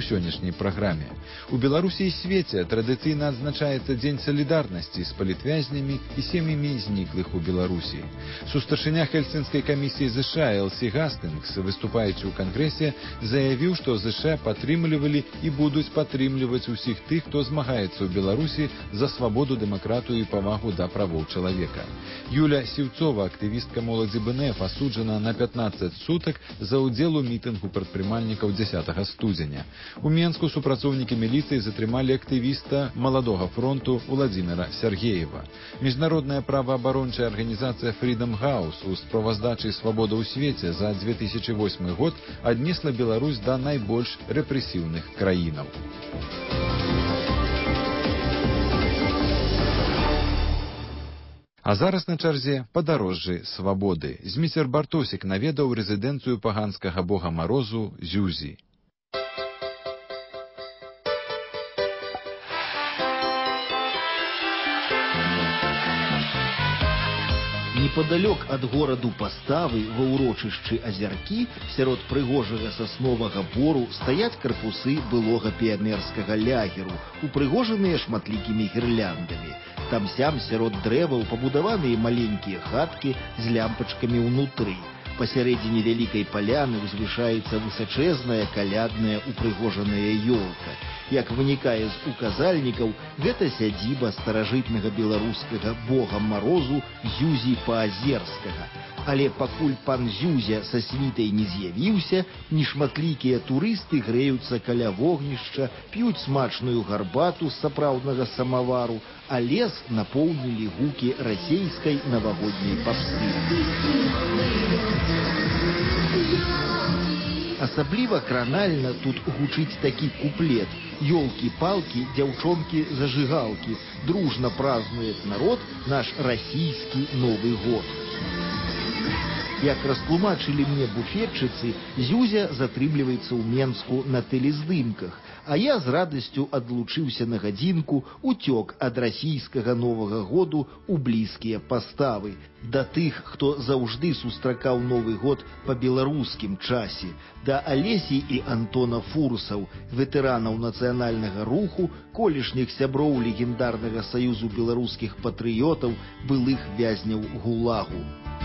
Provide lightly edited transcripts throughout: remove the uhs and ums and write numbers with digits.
у сённяшняй праграме. У Беларусі і свеце традыцыйна адзначаецца Дзень салідарнасці з палітвязнямі і сем'ямі зніклых у Беларусі. Сустаршыня Хельсінскай камісіі ЗША Элсі Гастынгс, выступаючы ў Кангрэсе, заявіў, што ЗША падтрымлівалі і будуць падтрымліваць усіх тых, хто змагаецца ў Беларусі за свабоду, дэмакратыю і павагу да правоў чалавека. Юля Сіўцова, актывістка моладзі БНФ, асуджана на 15 сутак за ўдзел у мітынгу прадпрымальнікаў 10 студзеня. У Менску супрацоўнікі міліцыі затрымалі актывіста Маладога фронту Владзіміра Сергеева. Міжнародная праваабарончая арганізацыя Freedom House у справаздачы «Свабода ў свеце» за 2008 год аднесла Беларусь да найбольш рэпрэсіўных краінаў. А зараз на чарзе падарожжы свабоды. Зміцер Бартосік наведаў рэзідэнцыю паганскага бога марозу Зюзі. Непадалёк ад гораду Паставы ва ўрочышчы Азяркі сярод прыгожага сасновага бору стаяць карпусы былога піянерскага лягеру, упрыгожаныя шматлікімі гірляндамі. Там-сям сярод дрэваў пабудаваныя маленькія хаткі з лямпачкамі ўнутры. Пасярэдзіне вялікай паляны ўзвышаецца высачэзная калядная упрыгожаная ёлка. Як вынікае з указальнікаў, гэта сядзіба старажытнага беларускага бога марозу Зюзі Паазерскага. Але пакуль пан Зюзя са світай не з'явіўся, нешматлікія турысты грэюцца каля вогнішча, п'юць смачную гарбату з сапраўднага самавару, а лес напоўнілі гукі расейскай навагодняй папсы. Асабліва кранальна тут гучыць такі куплет: «Ёлкі-палкі, дзяўчонкі-зажыгалкі, дружна празднует народ наш расійскі Новы год». Як растлумачылі мне буфетчыцы, Зюзя затрымліваецца ў Менску на тэлездымках, а я з радасцю адлучыўся на гадзінку, уцёк ад расійскага Новага году ў блізкія Паставы, да тых, хто заўжды сустракаў Новы год па беларускім часе, да Алесі і Антона Фурсаў, ветэранаў нацыянальнага руху, колішніх сяброў легендарнага саюзу беларускіх патрыётаў, былых вязняў ГУЛАГу.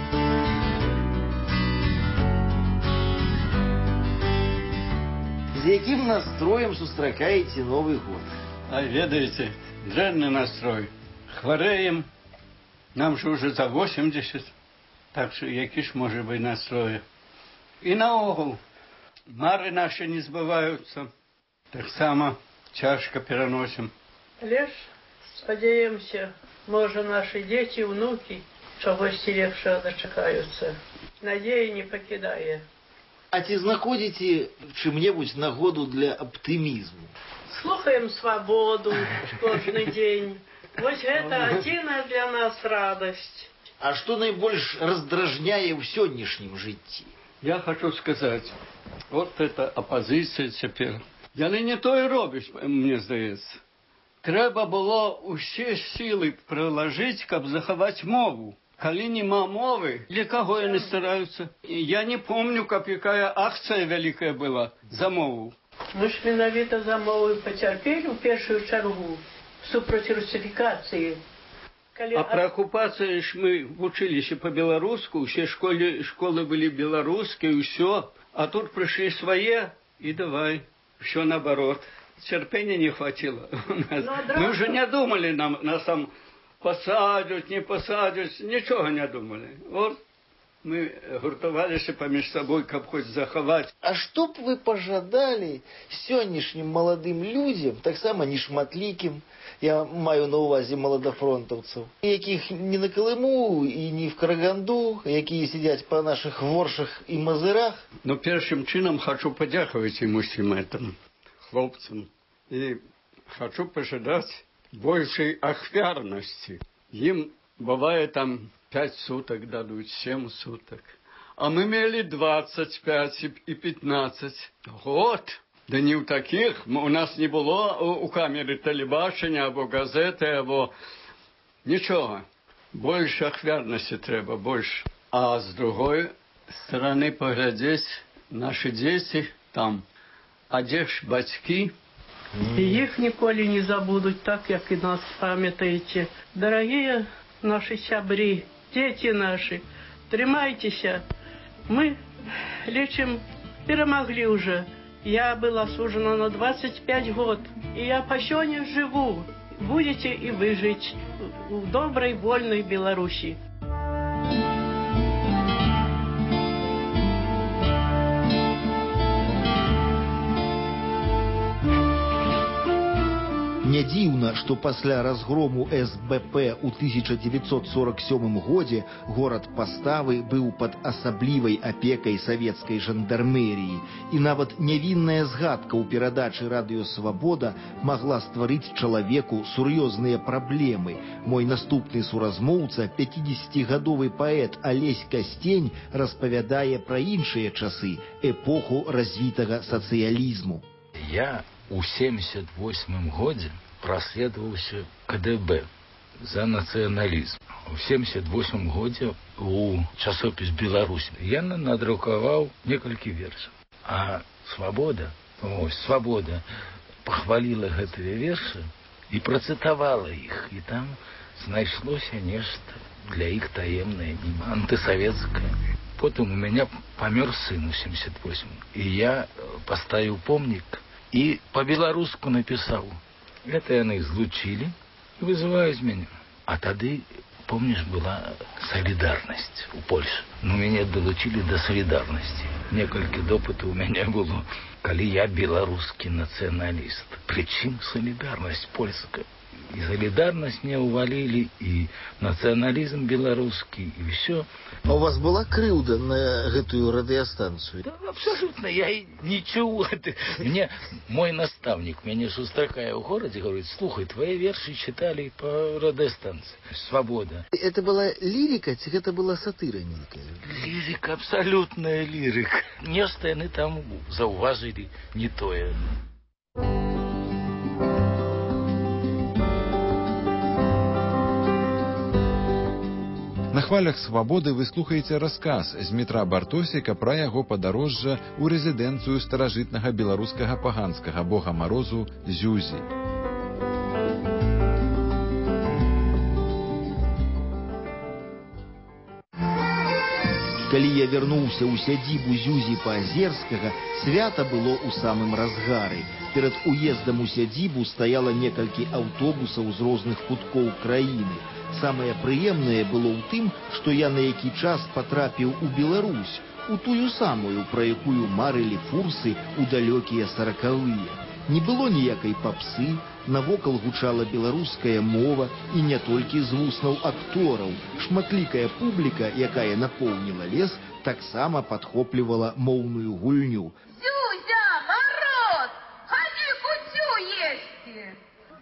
З якім настроем сустракаеце Новы год? А ведаеце, дрэнны настрой. Хварэем, нам же уже за 80, так что які ж можа быць настрой. І наогул, мары наши не збываюцца, таксама цяжка пераносім. Але ж спадзяемся, можа нашы дзеці, внукі чагосьці лепшага дачакаюцца. Надзея не пакідае. А ці знаходзіце чым-небудзь нагоду для аптымізму? Слухаем свабоду кожны дзень. Вось гэта адзіная для нас радасць. А што найбольш раздражняе ў сённяшнім жыцці? Я хочу сказаць, вот это апазіцыя цяпер. Яны не тое робяць, мне здаецца. Трэба было ўсе сілы прылажыць, каб захаваць мову. Калі нема мовы, для каго яны стараюцца? Я не помню, каб якая акцыя вялікая была за мову. Мы ж менавіта за мову пацярпелі ў першую чаргу супраць русіфікацыі. А пра акупацыю ж мы вучыліся па-беларуску, усе школы былі беларускія, ўсё. А тут прыйшлі свае і давай, ўсё наоборот. Цярпення не хватило. Мы уже не думали, нас там посадят, не посадят, ничего не думали. Вот мы гуртовалися поміж собой, каб хоть заховать. А что б вы пожадали сённяшнім маладым людям, так само нешматлікім, я маю на увазе маладафронтаўцаў, якіх не на Колыму і не в Караганду, якія сидять по наших воршах і мазырах? Ну, першым чынам хочу падзякаваць ім усім этим хлопцам. И хочу пожадать большей ахвярности. Им бывает там 5 суток дадут, 7 суток. А мы имели 25 и 15. Год. Да не у таких. У нас не было у камеры телебачення, або газети, або ничего. Больше ахвярности треба, больше. А с другой стороны поглядеть, наши дети там А дзе ж бацькі? И их николи не забудут, так, как и нас памятаете. Дорогие наши сябри, дети наши, тримайтесь. Мы лечим, перемогли уже. Я была осуждена на 25 год, и я по сегодня живу. Будете и вы жить в доброй, вольной Беларуси. Не дзіўна, што пасля разгрому СБП ў 1947 годзе горад Паставы быў пад асаблівай апекай савецкай жандармеріі, і нават нявінная згадка ў перадачы «Радыёсвабода» магла стварыць чалавеку сур'ёзныя праблемы. Мой наступны суразмоўца, 50-гадовы паэт Алесь Кастень, распавядае пра іншыя часы, эпоху развітага сацыялізму. Я у 78 годзе праследаваўся КДБ за нацыяналізм. У 78 годзе у часопіс «Беларусь» я надрукаваў некалькі вершаў. А «Свабода» пахваліла гэтыя вершы і працытавала іх. І там знайшлося нешта для іх таемнае, антысавецкае. Потым у мяне памёр сын у 78. І я паставіў помнік и по-беларуску написал. Это яны злучили и вызывают меня. А тады, помнишь, была солидарность у Польши. Но меня долучили до солидарности. Некалькі допытаў у меня было, калі я беларускі националист. Причем солидарность польская. И солидарность мне увалили, и национализм белорусский, и все. А у вас была крыўда на гэтую радыёстанцыю? Да, абсолютно. Я ничего. Мне мой наставник меня сустракае в городе, говорит: слухай, твои верши читали по радиостанции. «Свобода». Это была лирика, ці гэта была сатыра нейкая? Лирика, абсолютная лирика. Нешта яны там заўважылі не тое. На хвалях «Свабоды» вы слухаеце расказ з Дмітра Бартосіка пра яго падарожжа ў рэзідэнцыю старажытнага беларускага паганскага бога марозу Зюзі. Калі я вярнуўся ў сядзібу Зюзі Паазерскага, свята было ў самым разгары. Перад уездам у сядзібу стаяла некалькі аўтобусаў з розных куткоў краіны. Самае прыемнае было ў тым, што я на які час патрапіў у Беларусь, у тую самую, пра якую марылі фурсы ў далёкія 40-е. Не было ніякай папсы, навокал гучала беларуская мова, і не толькі з вуснаў актораў. Шматлікая публіка, якая напоўніла лес, таксама падхоплівала моўную гульню. Зюзя, мороз, ходи кутю есці!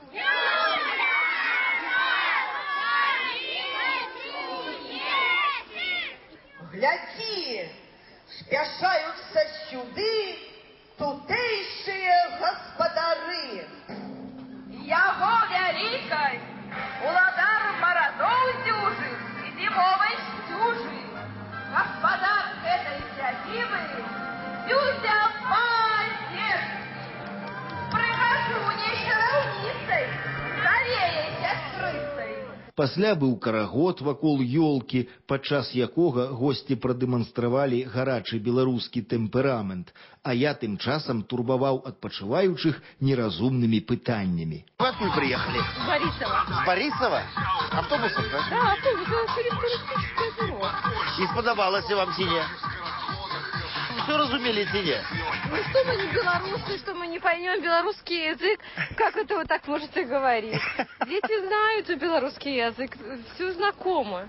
Гляди, спяшаются сюды тутейшие господары. Яго вялікай, уладар маразоў дзюжы і зімовай сцюжы. Гаспадар гэтай сядзібы Зюзя Паазерскі. Прыхожу не чараўніцай, завеяй сястрыцай. Пасля быў карагод вакол ёлкі, падчас якога госці прадэманстравалі гарачы беларускі тэмперамент, а я тым часам турбаваў адпачываючых неразумнымі пытаннямі. Вы откуда приехали? С Борисова. С Борисова? Автобусом, да? Да, автобус, через туристическое бюро. И сподобалось вам сине? Все разумели сине? Ну что мы не белорусы, что мы не поймем белорусский язык? Как это вы так можете говорить? Дети знают белорусский язык, все знакомо.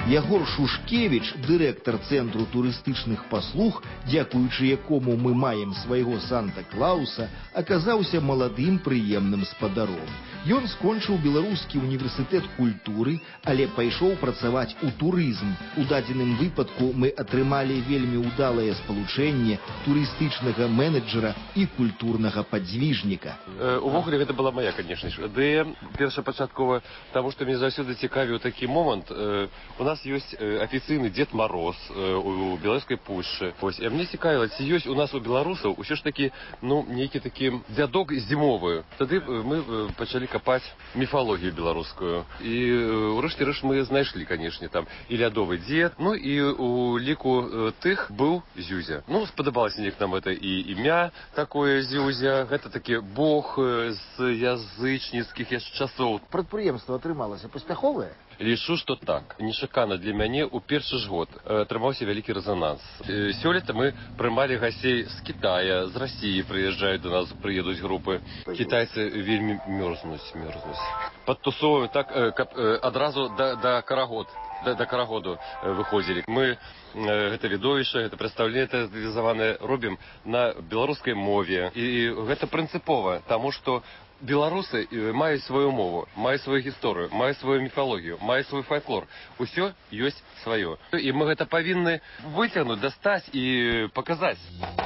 Ягор Шушкевич, дырэктар Цэнтру турыстычных паслуг, дзякуючы якому мы маем свайго Санта-Клауса, аказаўся маладым прыемным спадаром. Ён скончыў Беларускі універсітэт культуры, але пайшоў працаваць у турызм. У дадзеным выпадку мы атрымалі вельмі ўдалае спалучэнне турыстычнага менеджера і культурнага падзвіжніка. Увогуле гэта была моя, конечно ж, ідэя першапачаткова, таму што мне заўсёды цікавіў такі момант. У нас ёсць афіцыйны Дед Мороз у беларускай пушчы. І мне цікавіла, ці ёсць у нас у беларусаў усё ж такі, нейкі такі дзядок зімовы. Тады мы пачалі капаць міфалогію беларускую. І ўрэшце рэшт мы знайшлі, канешне, там і лядовы дзед, і у ліку тых быў Зюзя. Спадабалася неяк нам гэта і імя такое Зюзя. Гэта такі бог з язычніцкіх яшчэ часоў. Прадпрыемства атрымалася паспяховае? Лічу, што так. Нечакана для мяне ў першы ж год атрымаўся вялікі рэзананс. Сёлета мы прымалі гасцей з Китая, з Расіі прыязджаюць до нас, прыедуць групы. Кітайцы вельмі мерзнуць. Падтусоўваем так, каб адразу да карагоду выходзілі. Мы гэта відовішча, гэта прадстаўленне тэатралізаванае робім на беларускай мове. І гэта прынцыпова, таму што беларусы маюць сваю мову, маюць сваю гісторыю, маюць сваю міфалогію, маюць свой фальклор. Усё ёсць сваё. І мы гэта павінны выцягнуць, дастаць і паказаць.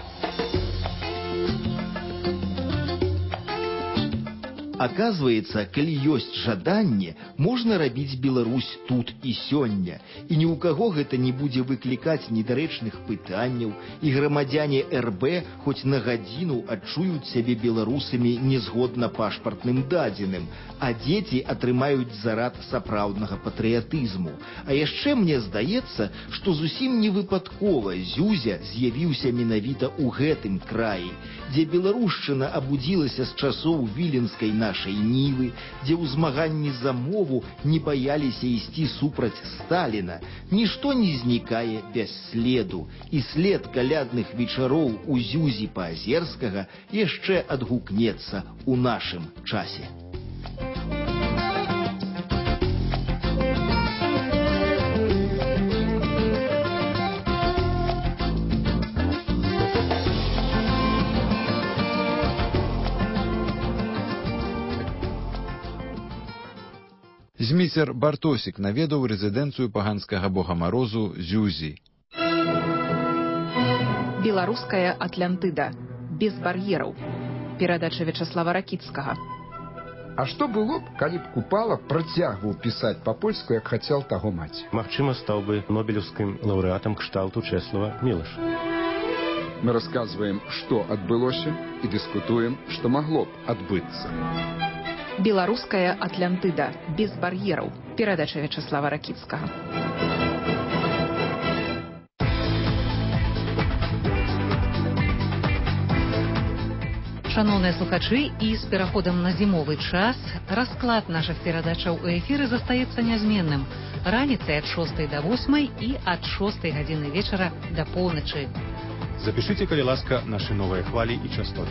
Оказывается, калі ёсць жаданне, можна рабіць Беларусь тут і сёння. І ні ў каго гэта не будзе выклікаць недарэчных пытанняў, і грамадзяне РБ хоць на гадзіну адчуюць сябе беларусамі незгодна пашпартным дадзеным, а дзеці атрымаюць зарад сапраўднага патрыятызму. А яшчэ мне здаецца, што зусім не выпадкова Зюзя з'явіўся менавіта ў гэтым краі, дзе беларушчына абудзілася з часоў віленскай нашай нівы, дзе ў змаганні за мову не баяліся ісці супраць Сталіна. Нішто не знікае без следу, і след калядных вечароў у Зюзі Паазерскага яшчэ адгукнецца ў нашым часе. Зміцер Бартосік наведаў рэзідэнцыю паганскага бога Марозу Зюзі. Беларуская Атлантыда. Без бар'ераў. Перадача Вячаслава Ракіцкага. А што было б, калі б Купала працягваў пісаць па-польску, як хацеў таго маці? Магчыма, стаў бы нобелеўскім лаўрэатам кшталту Чэслава Мілаша. Мы расказваем, што адбылося, і дыскутуем, што магло б адбыцца. Беларуская Атлантыда. Без бар'ераў. Перадача Вячаслава Ракіцкага. Шановныя слухачы, і з пераходам на зімовы час расклад нашых перадачаў у эфіры застаецца нязменным. Раніцай ад 6 до 8 і ад 6 гадзіны вечара да поўначы. Запішыце, калі ласка, нашы новыя хвалі і частоты.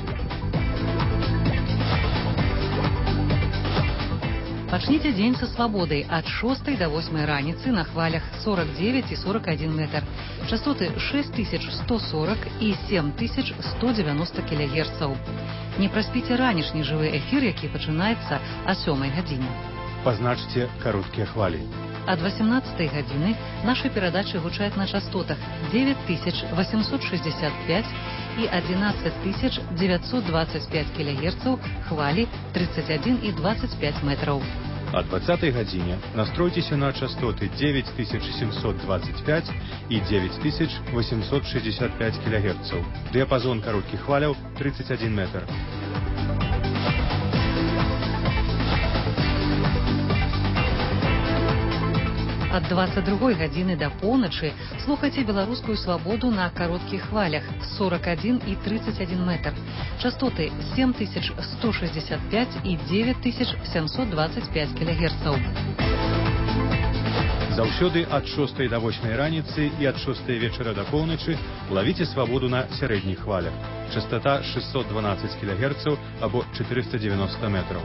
Пачніце дзень са свабодай ад 6 до 8 раніцы на хвалях 49 і 41 метр. Частоты 6140 і 7190 кГц. Не праспіце ранішні жывы эфір, які пачынаецца о 7 гадзіне. Пазначце кароткія хвалі. Ад 18 гадзіны нашы перадачы гучаць на частотах 9865 і 11925 кГц, хвалі 31 і 25 метраў. О 20 гадзіне настройцеся на частоты 9725 і 9865 кГц. Дыяпазон кароткіх хваляў 31 метр. Ад 22 гадзіны да поўначы слухайце беларускую свабоду на кароткіх хвалях 41 і 31 метр. Частоты 7165 і 9725 кГц. Заўсёды ад 6 до 8 раніцы і ад 6 вечара да поўначы лавіце свабоду на сярэдніх хвалях. Частота 612 кГц або 490 метраў.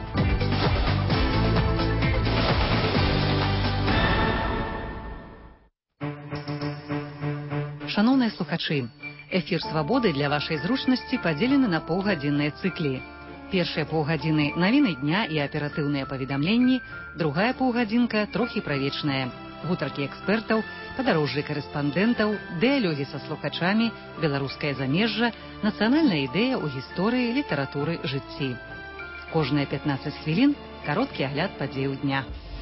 Шановныя слухачы, эфір «Свабоды» для вашай зручнасці падзелены на паўгадзінныя цыклі. Першыя паўгадзіны навіны дня і аператыўныя паведамленні, другая паўгадзінка трохі правечная. Гутаркі экспертаў, падарожжы карэспандэнтаў, дыялогі са слухачамі, беларускае замежжа, нацыянальная ідэя ў гісторыі, літаратуры, жыцці. Кожныя 15 хвілін кароткі агляд падзеяў дня.